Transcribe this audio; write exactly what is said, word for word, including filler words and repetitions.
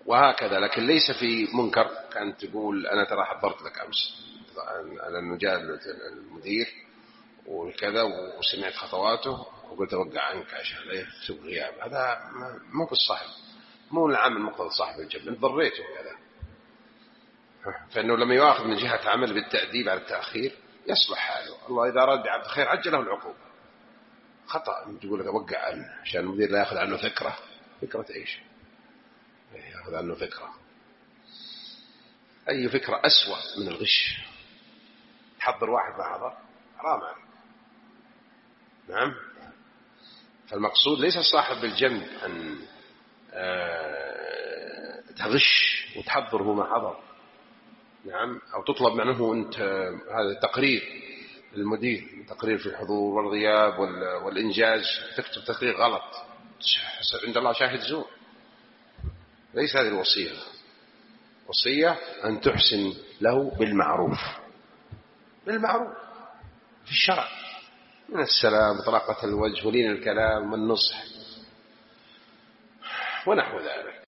وهكذا. لكن ليس في منكر كأن تقول أنا ترى حضرت لك أمس على أنه جاء المدير وكذا وسمعت خطواته وقلت أوقع عنك عشان لا يكتب غياب. هذا مو بالصاحب، مو العامل مقتضى صاحب الجنب، انت ضريته كذا. فإنه لما يؤاخذ من جهة عمل بالتأديب على التأخير يصلح حاله. الله إذا أراد بعبد الخير عجله العقوبة. خطأ تقول لك أوقع عنه عشان المدير لا يأخذ عنه فكرة. فكرة إيش؟ يأخذ عنه فكرة. أي فكرة أسوأ من الغش. تحضر واحد ما حضر حرام عليك. نعم. فالمقصود ليس صاحب بالجنب أن تغش وتحضر هو ما حضر. نعم. أو تطلب منه أنت هذا تقرير للمدير، تقرير في الحضور والغياب والإنجاز، تكتب تقرير غلط عند الله شاهد زور. ليس هذه الوصية. وصية أن تحسن له بالمعروف، بالمعروف في الشرع، من السلام وطلاقة الوجه ولين الكلام والنصح ونحو ذلك.